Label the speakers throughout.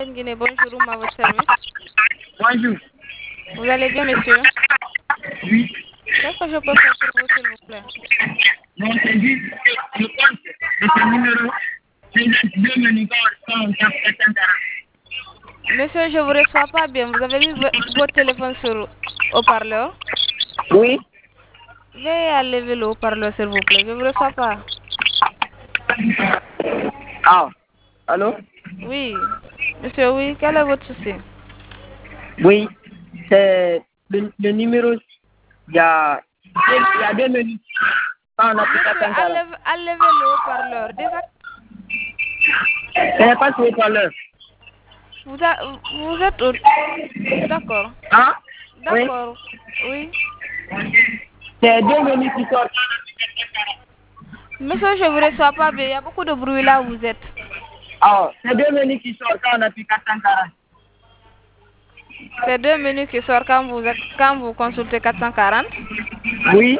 Speaker 1: Guinée, bonjour, à votre service.
Speaker 2: Bonjour.
Speaker 1: Vous allez bien, monsieur?
Speaker 2: Oui.
Speaker 1: Qu'est-ce que je peux faire pour vous, s'il vous plaît?
Speaker 2: Non, c'est juste que le compte de ce numéro, c'est le 2 Ménicor 104.
Speaker 1: Monsieur, je vous reçois pas bien. Vous avez mis votre téléphone sur haut-parleur?
Speaker 2: Oui.
Speaker 1: Veuillez enlever le haut-parleur, s'il vous plaît. Je vous reçois pas.
Speaker 2: Ah. Allô?
Speaker 1: Oui. Monsieur, oui, quel est votre souci?
Speaker 2: Oui. C'est le numéro, il y a 2 minutes. Quand on a pris
Speaker 1: Monsieur,
Speaker 2: 440.
Speaker 1: enlevez le haut-parleur.
Speaker 2: Ce n'est pas sur le parleur.
Speaker 1: Vous êtes d'accord.
Speaker 2: Hein? Oui.
Speaker 1: D'accord. Oui.
Speaker 2: C'est 2 minutes qui sortent.
Speaker 1: Monsieur, je vous reçois pas bien. Il y a beaucoup de bruit là où vous êtes.
Speaker 2: Ah, c'est 2 minutes qui sortent quand on a pris 440.
Speaker 1: C'est 2 minutes qui sortent quand vous consultez 440.
Speaker 2: Oui.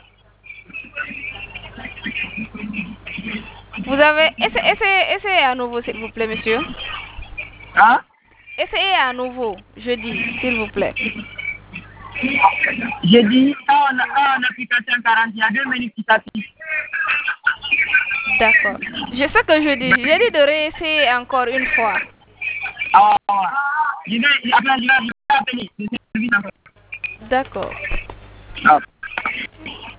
Speaker 1: Vous avez essayez à nouveau, s'il vous plaît, monsieur.
Speaker 2: Hein?
Speaker 1: Essayez à nouveau, je dis, s'il vous plaît.
Speaker 2: J'ai dit, quand on a pris 440, il y a 2 minutes qui s'affichent.
Speaker 1: D'accord. Je sais que je dis. J'ai dit de réessayer encore une fois.
Speaker 2: Ah, après, je vais appeler.
Speaker 1: D'accord.
Speaker 2: Ah.